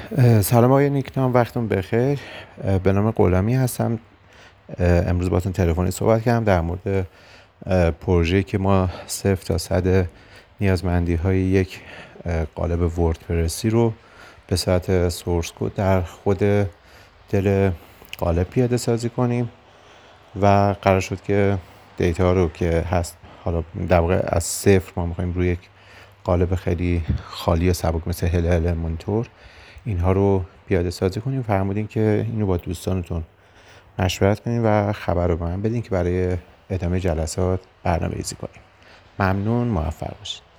سلام آقای نیکنام، وقتون بخیر. به نام غلامی هستم. امروز باتون تلفنی صحبت کردم در مورد پروژه‌ای که ما 0 تا 100 نیازمندی های یک قالب وردپرسی رو به صورت سورس کد در خود دل قالب پیاده سازی کنیم و قرار شد که دیتا رو که هست، حالا در واقع از صفر ما می‌خوایم روی یک قالب خیلی خالی و سبک مثل هلل مونیتور اینها رو پیاده سازی کنیم. فرمودین که اینو با دوستانتون مشورت کنیم و خبر رو به من بدین که برای ادامه جلسات برنامه‌ریزی کنیم. ممنون، موفق باشید.